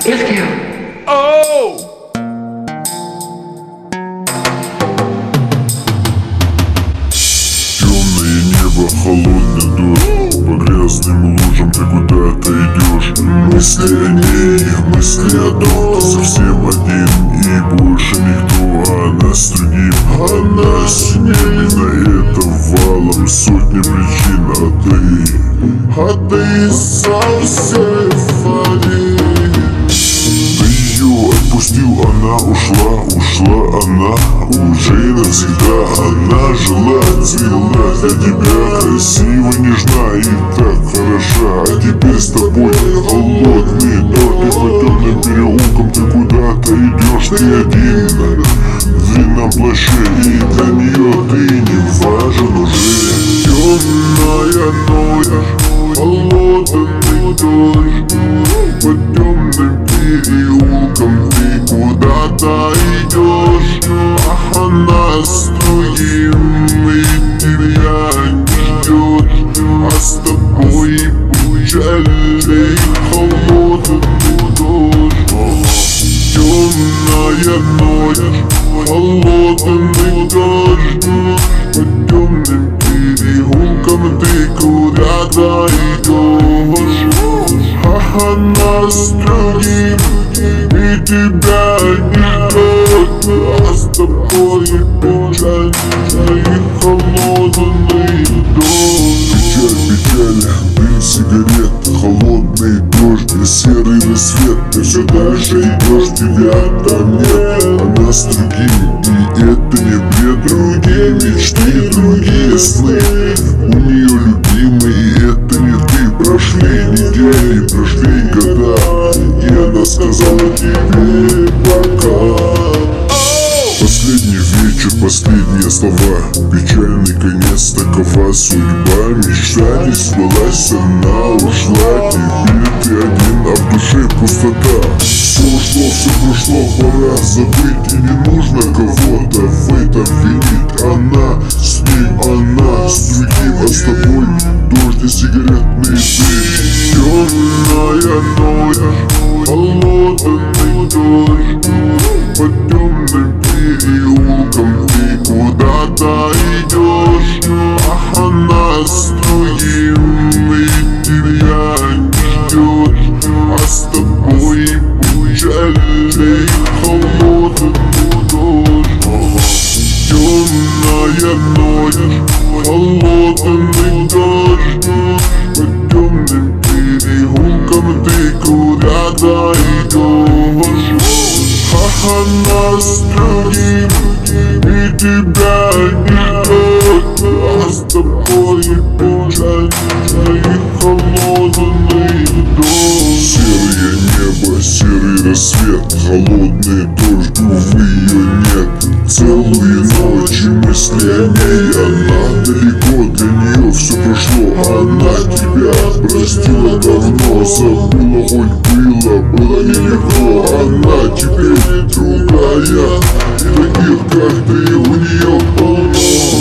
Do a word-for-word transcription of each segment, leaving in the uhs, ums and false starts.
Let's go. Oh! Темное небо, холодный дождь, по грязным лужам ты куда-то идешь. Мысли о ней, мысли о том, ты совсем один и больше никто. Она с другим, она с ней, на это валом сотни причин. А ты, а ты совсем один. Ты ее отпустил, она ушла, ушла она уже навсегда. Она жила, цвела для тебя, красиво, нежна и так хороша. А теперь с тобой холодный дождь, и по темным переулкам ты куда-то идешь. Ты один в длинном плаще, и для нее ты не важен уже. Темная ночь, холодный дождь, по темным переулкам ты куда-то идешь. А она с другим и тебя не ждет. А с тобой жалей холодный дождь. Темная ночь, холодный дождь, по темным переулкам ты куда-то идешь. А она с другим и тебя не ждет. А с тобой печальный холодный дождь. Печаль, печаль, дым сигарет, холодный дождь и серый рассвет. Ты все дальше идешь, тебя там нет. Она с другим, и это не бред. Другие мечты, другие сны, у нее любимый, и это не ты. Прошли недели, прошли года, и она сказала тебе пока. Последний вечер, последние слова, печальный конец, такова судьба. Мечта не сбылась, она ушла. Теперь ты один, а в душе пустота. Все ушло, все прошло, пора забыть. И не нужно кого-то в этом винить. Она с ним, она с другим, а с тобой дождь и сигаретный дым. Темная ночь, холодный дождь, по темным переулкам ты куда-то идешь. А она с другим и тебя не ждет. А с тобой жалей холодный дождь. Темная ночь, холодный дождь, по темным переулкам ты куда-то идешь. А она с другим и тебя не ждет. А с тобой печальный холодный дождь. Серое небо, серый рассвет, холодный дождь, увы, ее нет. Целые ночи мысли о ней, она далеко, для нее все прошло. Она тебя простила давно, забыла, хоть было, было нелегко. Она теперь другая, и таких, как ты, у нее полно.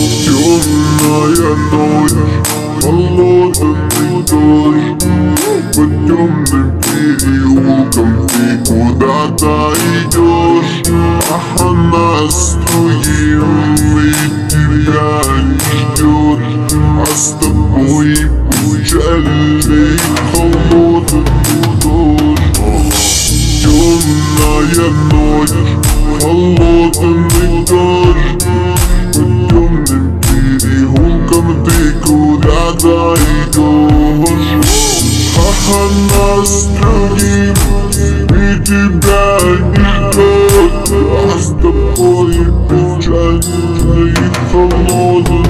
Темная ночь, холодный дождь, по темным переулкам ты куда-то идешь. А она с другим и тебя не ждет. А с тобой жалей холодный дождь. Темная ночь, холодный дождь, по темным переулкам ты куда-то идешь. А она с другим и тебя не ждет. А с тобой печальный холодный